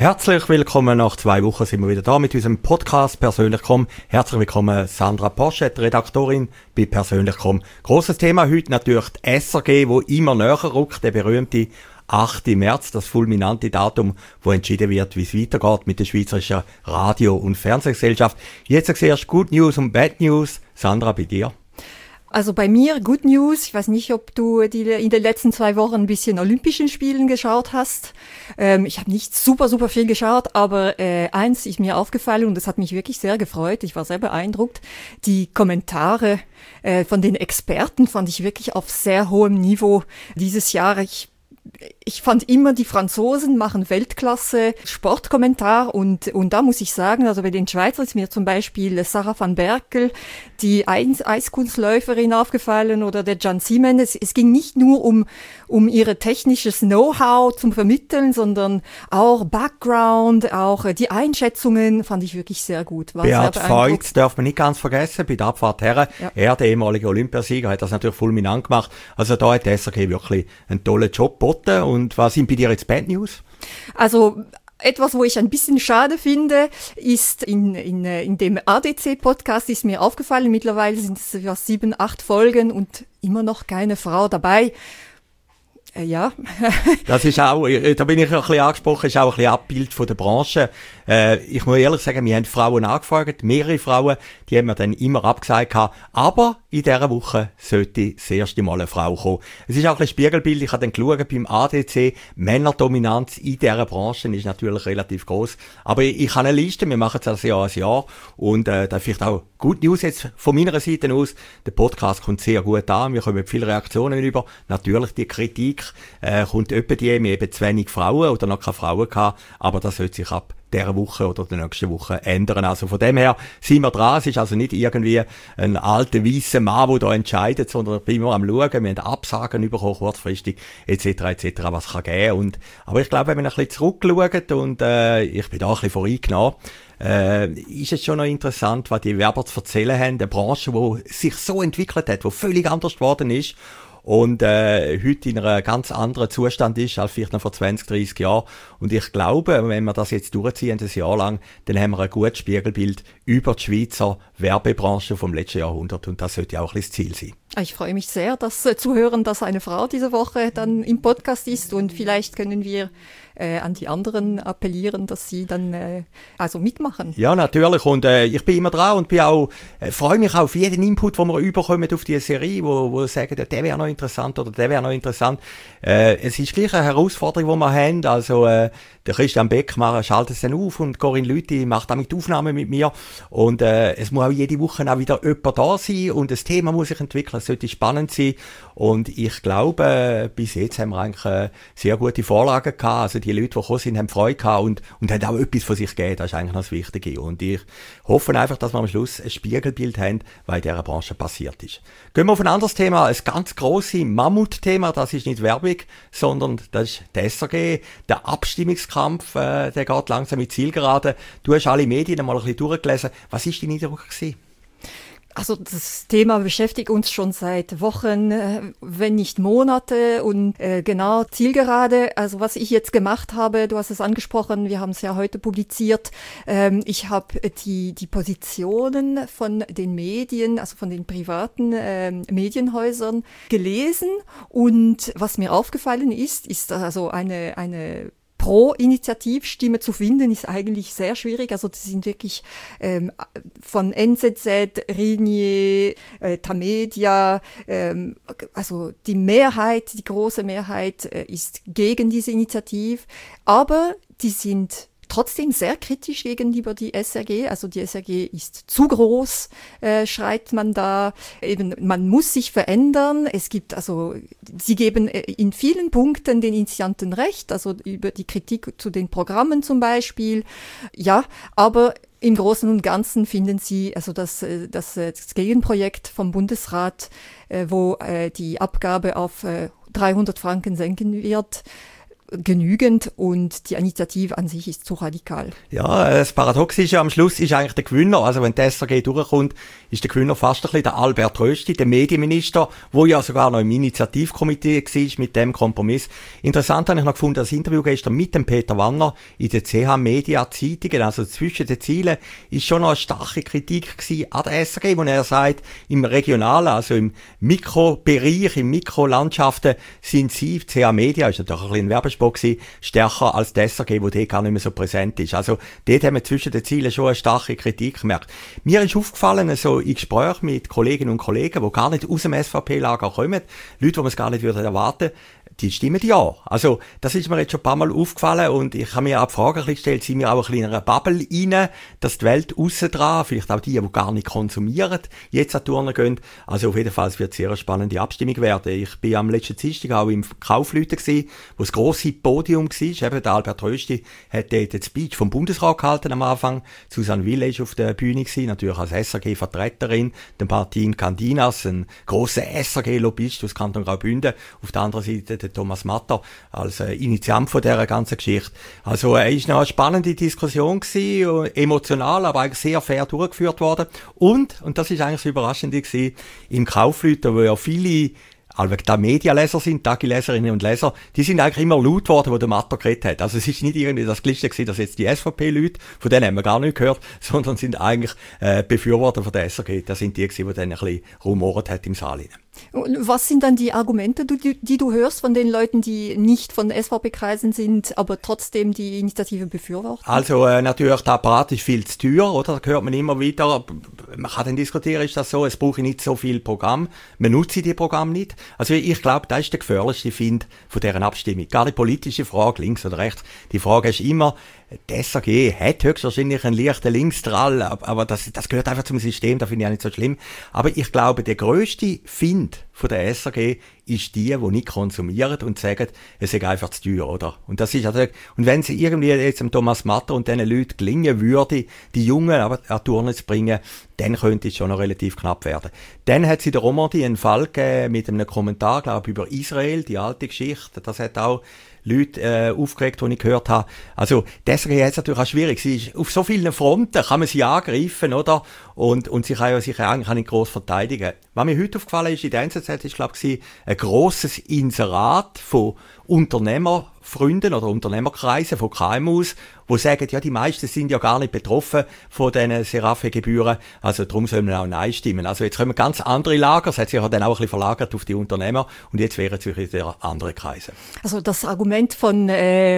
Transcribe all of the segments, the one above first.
Herzlich willkommen, nach 2 Wochen sind wir wieder da mit unserem Podcast «Persönlich.com». Herzlich willkommen Sandra Poschet, Redaktorin bei «Persönlich.com». Grosses Thema heute natürlich die SRG, wo immer näher rückt, der berühmte 8. März, das fulminante Datum, wo entschieden wird, wie es weitergeht mit der Schweizerischen Radio- und Fernsehgesellschaft. Jetzt zuerst Good News und Bad News. Sandra, bei dir? Also bei mir Good News. Ich weiß nicht, ob du in den letzten 2 Wochen ein bisschen Olympischen Spielen geschaut hast. Ich habe nicht super viel geschaut, aber eins ist mir aufgefallen und das hat mich wirklich sehr gefreut. Ich war sehr beeindruckt. Die Kommentare von den Experten fand ich wirklich auf sehr hohem Niveau dieses Jahr. Ich fand immer, die Franzosen machen Weltklasse Sportkommentar und da muss ich sagen, also bei den Schweizern ist mir zum Beispiel Sarah van Berkel, die Eiskunstläuferin, aufgefallen oder der Gian Siemen. Es ging nicht nur um ihre technisches Know-how zum Vermitteln, sondern auch Background, auch die Einschätzungen fand ich wirklich sehr gut. Beat Feutz darf man nicht ganz vergessen, bei der Abfahrt her. Ja. Er, der ehemalige Olympiasieger, hat das natürlich fulminant gemacht. Also da hat die SRG wirklich einen tollen Job geboten. Und was sind bei dir jetzt Bad News? Also etwas, wo ich ein bisschen schade finde, ist in dem ADC-Podcast ist mir aufgefallen, mittlerweile sind es ja 7, 8 Folgen und immer noch keine Frau dabei. Ja. Das ist auch, da bin ich ein bisschen angesprochen, ist auch ein bisschen Abbild von der Branche. Ich muss ehrlich sagen, wir haben Frauen angefragt, mehrere Frauen, die haben mir dann immer abgesagt gehabt, aber in dieser Woche sollte das erste Mal eine Frau kommen. Es ist auch ein Spiegelbild, ich habe dann geschaut, beim ADC, Männerdominanz in dieser Branche ist natürlich relativ groß. Aber ich habe eine Liste, wir machen das Jahr und da vielleicht auch Good News jetzt von meiner Seite aus. Der Podcast kommt sehr gut an, wir kommen viele Reaktionen über. Natürlich die Kritik kommt etwa die, wir eben zu wenig Frauen oder noch keine Frauen gehabt, aber das sollte sich ab dieser Woche oder der nächsten Woche ändern. Also von dem her sind wir dran. Es ist also nicht irgendwie ein alter, weisser Mann, der da entscheidet, sondern bin immer am Schauen. Wir haben Absagen bekommen, kurzfristig, etc., was kann geben. Aber ich glaube, wenn man ein bisschen zurückschaut und ich bin da ein bisschen voreingenommen, ist es schon noch interessant, was die Werber zu erzählen haben. Eine Branche, die sich so entwickelt hat, die völlig anders geworden ist. Und heute in einem ganz anderen Zustand ist als vielleicht noch vor 20, 30 Jahren. Und ich glaube, wenn wir das jetzt durchziehen, ein Jahr lang, dann haben wir ein gutes Spiegelbild über die Schweizer Werbebranche vom letzten Jahrhundert. Und das sollte auch ein bisschen das Ziel sein. Ich freue mich sehr, das zu hören, dass eine Frau diese Woche dann im Podcast ist. Und vielleicht können wir an die anderen appellieren, dass sie dann also mitmachen. Ja, natürlich. Und ich bin immer dran und bin auch freue mich auf jeden Input, den wir überkommen auf diese Serie, wo sagen, der wäre noch interessant oder der wäre noch interessant. Es ist gleich eine Herausforderung, die wir haben. Also der Christian Beckmann schaltet es dann auf und Corinne Lüthi macht damit Aufnahmen mit mir. Und es muss auch jede Woche auch wieder jemand da sein und das Thema muss sich entwickeln. Es sollte spannend sein. Und ich glaube, bis jetzt haben wir eigentlich sehr gute Vorlagen gehabt. Also die Leute, die gekommen sind, haben Freude gehabt und haben auch etwas von sich gegeben. Das ist eigentlich das Wichtige. Und ich hoffe einfach, dass wir am Schluss ein Spiegelbild haben, was in dieser Branche passiert ist. Gehen wir auf ein anderes Thema, ein ganz grosses Mammutthema. Das ist nicht Werbung, sondern das ist die SRG. Der Abstimmungskampf, der geht langsam in die Zielgerade. Du hast alle Medien einmal ein bisschen durchgelesen. Was war dein Eindruck gewesen? Also das Thema beschäftigt uns schon seit Wochen, wenn nicht Monate und genau Zielgerade. Also was ich jetzt gemacht habe, du hast es angesprochen, wir haben es ja heute publiziert. Ich habe die Positionen von den Medien, also von den privaten Medienhäusern gelesen und was mir aufgefallen ist also eine Pro-Initiativstimme zu finden, ist eigentlich sehr schwierig. Also das sind wirklich von NZZ, Ringier, Tamedia, also die große Mehrheit ist gegen diese Initiative, aber die sind trotzdem sehr kritisch gegenüber die SRG. Also die SRG ist zu groß, schreit man da. Eben, man muss sich verändern. Sie geben in vielen Punkten den Initianten recht, also über die Kritik zu den Programmen zum Beispiel. Ja, aber im Großen und Ganzen finden sie, also das Gegenprojekt vom Bundesrat, wo die Abgabe auf 300 Franken senken wird, genügend und die Initiative an sich ist zu radikal. Ja, das Paradox ist ja, am Schluss ist eigentlich der Gewinner, also wenn die SRG durchkommt, ist der Gewinner fast ein bisschen der Albert Rösti, der Medienminister, wo ja sogar noch im Initiativkomitee war mit dem Kompromiss. Interessant habe ich noch gefunden, das Interview gestern mit dem Peter Wanner in der CH Media Zeitungen, also zwischen den Zielen, ist schon noch eine starke Kritik gewesen an der SRG, wo er sagt, im Regionalen, also im Mikrobereich, im Mikrolandschaften sind sie, die CH Media, ist natürlich ein bisschen ein Werbespot gewesen, stärker als die SRG, wo die gar nicht mehr so präsent ist. Also dort haben wir zwischen den Zielen schon eine starke Kritik gemerkt. Mir ist aufgefallen, so in Gesprächen mit Kolleginnen und Kollegen, die gar nicht aus dem SVP-Lager kommen, Leute, die man es gar nicht erwarten würden, die stimmen ja. Also, das ist mir jetzt schon ein paar Mal aufgefallen und ich habe mir auch die Frage gestellt, sind wir auch ein bisschen in einer Bubble rein, dass die Welt aussen dran, vielleicht auch die gar nicht konsumieren, jetzt an die Turnen gehen. Also auf jeden Fall wird es sehr eine spannende Abstimmung werden. Ich bin am letzten Dienstag auch im Kaufleuten gewesen, wo das grosse Podium war. Eben der Albert Rösti hat dort den Speech vom Bundesrat gehalten am Anfang. Susanne Wille ist auf der Bühne gewesen, natürlich als SRG-Vertreterin, den Martin Candinas, ein grosser SRG-Lobbyist aus Kanton Graubünden. Auf der anderen Seite der Thomas Matter als Initiant von dieser ganzen Geschichte. Also ist noch eine spannende Diskussion gewesen, emotional, aber eigentlich sehr fair durchgeführt worden. Und das ist eigentlich das Überraschende gewesen, im Kaufleuten, wo ja viele da Medialeser sind, Tagi-Leserinnen und Leser, die sind eigentlich immer laut worden, wo der Matter geredet hat. Also es ist nicht irgendwie das Gleiche gewesen, dass jetzt die SVP-Leute, von denen haben wir gar nicht gehört, sondern sind eigentlich Befürworter von der SRG. Das sind die gewesen, die dann ein bisschen rumort hat im Saal. Und was sind dann die Argumente, die du hörst von den Leuten, die nicht von SVP-Kreisen sind, aber trotzdem die Initiative befürworten? Also natürlich, der Apparat ist viel zu teuer, oder? Da hört man immer wieder, man kann dann diskutieren, ist das so, es brauche nicht so viel Programm, man nutze die Programme nicht. Also ich glaube, das ist der gefährlichste Find von deren Abstimmung. Gar nicht politische Frage, links oder rechts. Die Frage ist immer, die SRG hat höchstwahrscheinlich einen leichten Linksdrall, aber das gehört einfach zum System, das finde ich auch nicht so schlimm. Aber ich glaube, der grösste Find von der SRG ist die nicht konsumieren und sagen, es ist einfach zu teuer, oder? Und das ist also, und wenn sie irgendwie jetzt dem Thomas Matter und diesen Leuten gelingen würde, die Jungen aber an die Turnen zu bringen, dann könnte es schon noch relativ knapp werden. Dann hat sie der Romandie einen Fall gegeben mit einem Kommentar, glaube ich, über Israel, die alte Geschichte. Das hat auch Leute aufgeregt, die ich gehört habe. Also deswegen ist es natürlich auch schwierig. Sie ist auf so vielen Fronten kann man sie angreifen, oder? Und sie kann ja sich eigentlich auch nicht gross verteidigen. Was mir heute aufgefallen ist, in der NZZ ist, glaube ich, ein grosses Inserat von Unternehmerfreunden oder Unternehmerkreisen, von KMUs, die sagen, ja, die meisten sind ja gar nicht betroffen von diesen Serafe-Gebühren, also darum sollen wir auch Nein stimmen. Also jetzt kommen ganz andere Lager, das hat sich ja dann auch ein bisschen verlagert auf die Unternehmer und jetzt wären es wieder andere Kreise. Also das Argument von,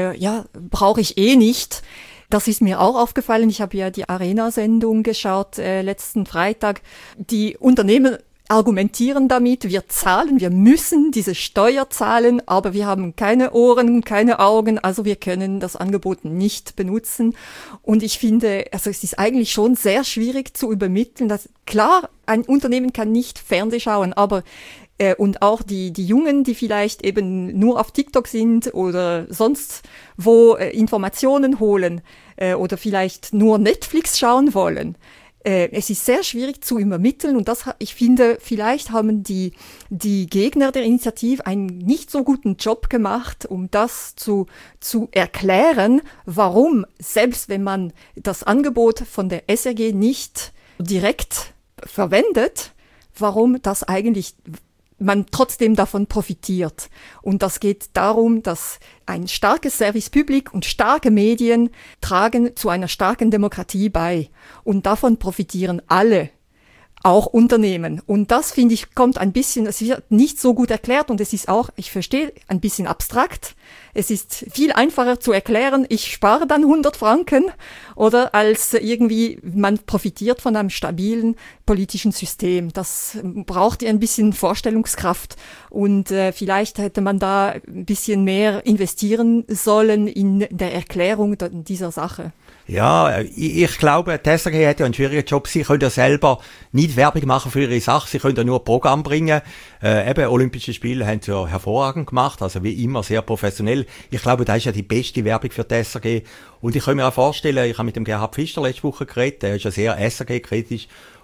brauche ich eh nicht, das ist mir auch aufgefallen. Ich habe ja die Arena-Sendung geschaut letzten Freitag. Die Unternehmen argumentieren damit, wir müssen diese Steuer zahlen, aber wir haben keine Ohren, keine Augen, also wir können das Angebot nicht benutzen. Und ich finde, also es ist eigentlich schon sehr schwierig zu übermitteln, dass klar, ein Unternehmen kann nicht Fernseh schauen, aber und auch die Jungen, die vielleicht eben nur auf TikTok sind oder sonst wo Informationen holen oder vielleicht nur Netflix schauen wollen. Es ist sehr schwierig zu übermitteln und ich finde, vielleicht haben die Gegner der Initiative einen nicht so guten Job gemacht, um das zu erklären, warum, selbst wenn man das Angebot von der SRG nicht direkt verwendet, warum das eigentlich man trotzdem davon profitiert. Und das geht darum, dass ein starkes Service Public und starke Medien tragen zu einer starken Demokratie bei. Und davon profitieren alle, auch Unternehmen. Und das, finde ich, es wird nicht so gut erklärt und es ist auch, ich verstehe, ein bisschen abstrakt. Es ist viel einfacher zu erklären, ich spare dann 100 Franken oder als irgendwie, man profitiert von einem stabilen politischen System. Das braucht ein bisschen Vorstellungskraft und vielleicht hätte man da ein bisschen mehr investieren sollen in der Erklärung dieser Sache. Ja, ich glaube, die SRG hat ja einen schwierigen Job. Sie können ja selber nicht Werbung machen für ihre Sache. Sie können ja nur Programm bringen. Olympische Spiele haben sie ja hervorragend gemacht. Also wie immer sehr professionell. Ich glaube, das ist ja die beste Werbung für die SRG. Und ich kann mir auch vorstellen, ich habe mit dem Gerhard Pfister letzte Woche geredet. Der ist ja sehr SRG-kritisch.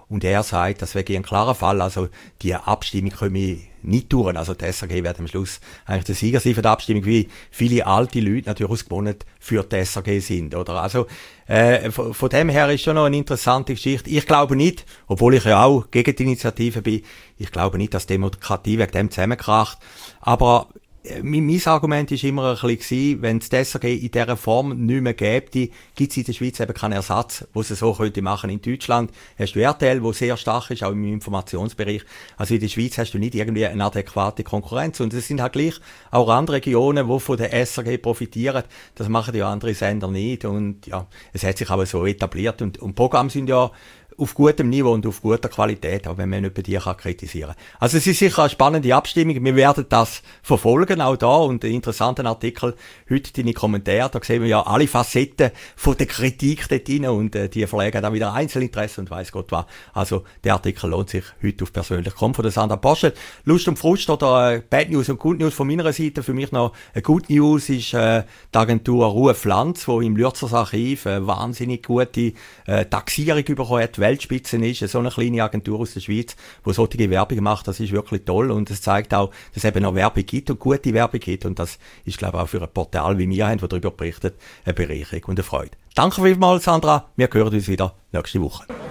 und er sagt, das wäre ein klarer Fall, also die Abstimmung können wir nicht durch. Also die SRG wird am Schluss eigentlich der Sieger sein für die Abstimmung, wie viele alte Leute natürlich ausgewonnen für die SRG sind, oder? Also von dem her ist schon noch eine interessante Geschichte. Ich glaube nicht, obwohl ich ja auch gegen die Initiative bin, ich glaube nicht, dass die Demokratie wegen dem zusammenkracht. Aber mein Argument ist immer ein bisschen, wenn es die SRG in dieser Form nicht mehr gäbe, gibt es in der Schweiz eben keinen Ersatz, wo sie so könnte machen. In Deutschland hast du RTL, wo sehr stark ist, auch im Informationsbereich. Also in der Schweiz hast du nicht irgendwie eine adäquate Konkurrenz. Und es sind halt gleich auch andere Regionen, die von der SRG profitieren. Das machen ja andere Sender nicht. Und ja, es hat sich aber so etabliert. Und Programme sind ja auf gutem Niveau und auf guter Qualität, auch wenn man nicht bei dir kritisieren kann. Also es ist sicher eine spannende Abstimmung. Wir werden das verfolgen, auch da. Und einen interessanten Artikel, heute deine Kommentare, da sehen wir ja alle Facetten von der Kritik dort rein und die verlegen dann wieder Einzelinteressen und weiss Gott was. Also der Artikel lohnt sich heute auf persönlich.com von der Sandra Postel. Lust und Frust oder Bad News und Good News von meiner Seite. Für mich noch eine Good News ist die Agentur Ruhe Pflanz, die im Lürzers Archiv eine wahnsinnig gute Taxierung bekommen hat, Weltspitze ist, so eine kleine Agentur aus der Schweiz, die solche Werbung macht, das ist wirklich toll und es zeigt auch, dass es eben noch Werbung gibt und gute Werbung gibt und das ist, glaube ich, auch für ein Portal wie wir haben, das darüber berichtet, eine Bereicherung und eine Freude. Danke vielmals, Sandra, wir hören uns wieder nächste Woche.